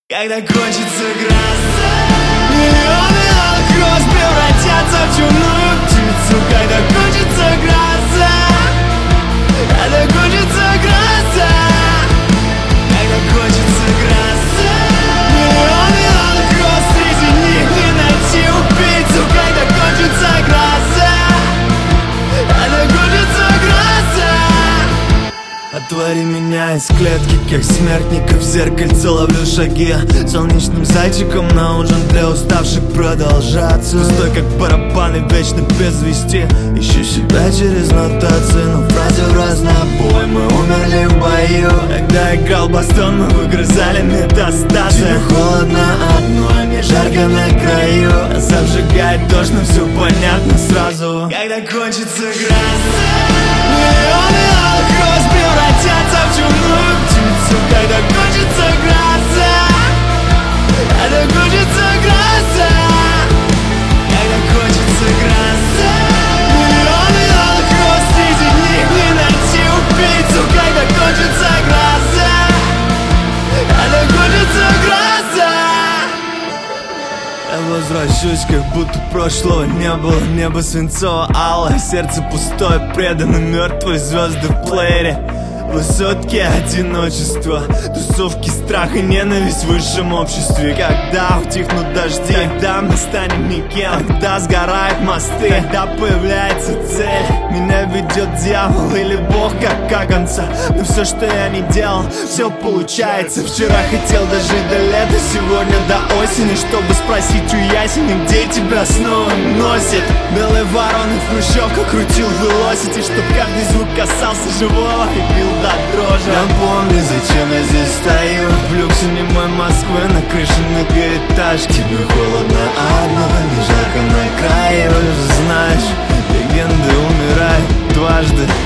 Когда кончится гроза, миллионы алых роз превратятся в чумную птицу. Когда кончится гроза, когда кончится гроза, когда кончится гроза, миллионы алых роз, среди них не найти убийцу. Когда кончится гроза, когда кончится гроза. Отвори меня из клетки, как смертника в зеркальце ловлю шаги. Солнечным зайчиком на ужин для уставших продолжаться. Пустой как барабаны, вечно без вести. Ищу себя через нотации, но фразы в разнобой. Мы умерли в бою. Когда играл бастон, мы выгрызали метастазы. Тебе холодно одной, мне жарко на краю. Нас обжигает дождь, но все понятно сразу. Когда кончится гроза, миллионы алых роз превратятся в чумную птицу. Когда кончится гроза, когда кончится гроза, когда кончится гроза, миллионы алых роз, среди них не найти убийцу. Когда кончится гроза, когда кончится гроза. Я возвращусь, как будто прошлого не было. Небо свинцово-алое, сердце пустое, преданы мертвые звезды в плеере. Высотки одиночества, тусовки, страх и ненависть в высшем обществе. Когда утихнут дожди, когда мы станем никем, когда сгорают мосты, когда появляется цель. Меня ведет дьявол или Бог, как каганца. Но все, что я не делал, все получается. Вчера хотел дожить до лета, сегодня до осени, чтобы спросить у ясени, где тебя снова носит. Белые вороны в хрущевках крутил велосити, чтоб каждый звук касался живого и бил до дрожи. Напомни, зачем я здесь стою в люксе немой Москвы, на крыше многоэтажки. Мне холодно одной, не жарко на краю. Знаешь, легенды умирают дважды.